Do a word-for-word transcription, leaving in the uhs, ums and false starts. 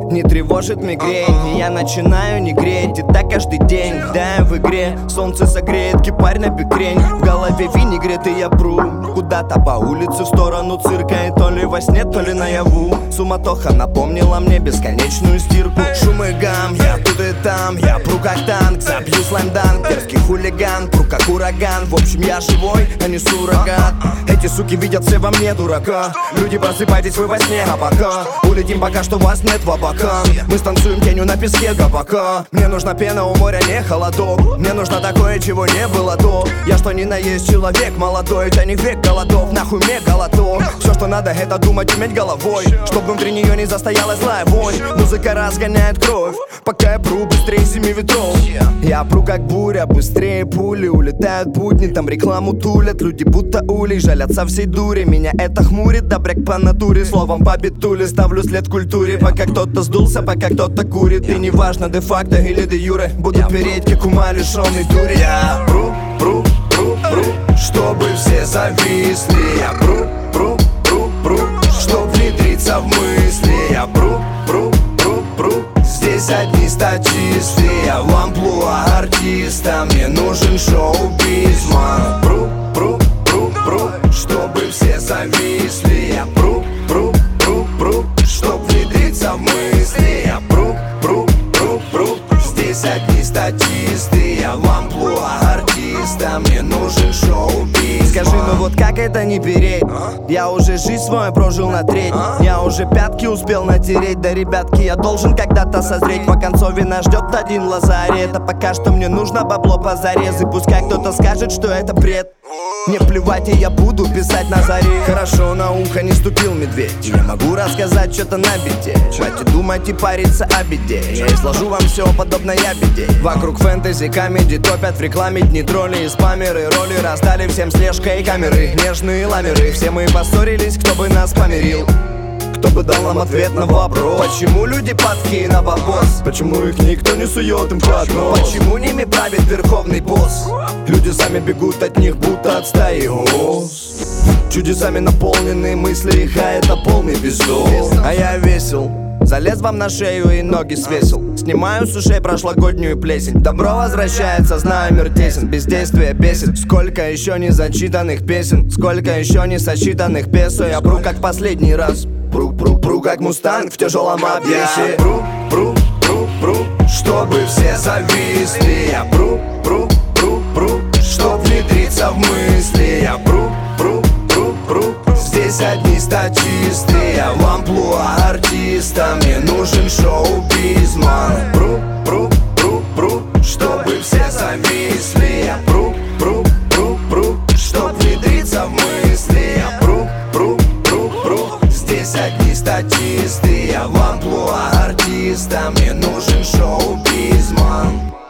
не тревожит мигрень. И я начинаю не греть, и так каждый день. Да, я в игре, солнце согреет кипарь на бикрень. В голове винегрет, и я пру куда-то по улице в сторону цирка. И то ли во сне, то ли наяву суматоха напомнила мне бесконечную стирку. Шум и гам, я тут и там, я пру как танк, забью слаймданк, дерзкий хулиган, пру как ураган. В общем, я живой, а не суррогат. Эти суки видят все во мне дурака. Люди, просыпайтесь вы во сне, а пока улетим, пока что вас нет в облаках. Мы станцуем тенью на песке габака. Мне нужна пена у моря, не холодок. Мне нужно такое, чего не было до. Я что ни на есть человек молодой, это не век голодов, нахуй мне голодок. Все, что надо, это думать, уметь головой, чтоб внутри нее не застоялась злая вонь. Музыка разгоняет кровь, пока я пру быстрее семи ветров. Я пру как буря, быстрее пули. Улетают будни, там рекламу тулят. Люди будто улей, жалят со всей дури. Меня это хмурит, добряк по натуре. Словом по битуле ставлю след культуре. Пока кто-то сдулся, пока кто-то курит. И неважно, де-факто или де-юре, буду переть, как ума лишённый дури. Я пру, пру, пру, пру, чтобы все зависли. Я пру, пру, пру, пру, чтоб внедриться в мысли. Я пру, пру, пру, пру, здесь одни статисты. Я в амплуа артиста, мне нужен шоу-биз, ман. Пру, пру, пру, пру, чтобы все зависли. Я пру, пру, пру, пру, чтоб внедриться в мысли. Я пру, пру, пру, пру, здесь одни статисты. Я в амплуа артиста, мне нужен шоу-биз. Скажи, ну вот как это не переть? Я уже жизнь свою прожил на треть. Я уже пятки успел натереть. Да, ребятки, я должен когда-то созреть. В оконцове нас ждет один лазарет. А пока что мне нужно бабло позарез. И пускай кто-то скажет, что это бред. Мне плевать, и я буду писать на заре. Хорошо, на ухо не ступил медведь. Я могу рассказать что-то на бите. Хватит думать и париться о беде. Я изложу вам все подобно ябеде. Вокруг фэнтези, комедий топят в рекламе дни тролли и спамеры. Роли раздали всем слежкой камеры. Нежные ламеры, все мы поссорились, кто бы нас помирил. Кто бы дал нам ответ на вопрос, почему люди падки на бабос? Почему их никто не сует им под нос? Почему ними правит верховный босс? Люди сами бегут от них, будто от стаи ос. Чудесами наполнены мысли их, а это полный бездом. А я весел, залез вам на шею и ноги свесил. Снимаю с ушей прошлогоднюю плесень. Добро возвращается, знаю, мир тесен. Бездействие бесит. Сколько еще не зачитанных песен, сколько еще не сосчитанных песо. Я пру как последний раз. Пру, пру, пру, как мустанг в тяжелом обвесе. Пру, пру, пру, пру, чтобы все зависли. Я пру, пру, пру, пру, чтоб внедриться в мысли. Я пру, пру, пру, пру, здесь одни статисты. Я в амплуа артиста, мне нужен шоу-биз, ман. Пру, пру, пру, пру, чтобы все зависли. Я пру, пру, пру, пру, чтоб внедриться в мысли. Я пру, пру, пру, пру, здесь одни статисты. Я в амплуа артиста, мне нужен шоу-биз, ман.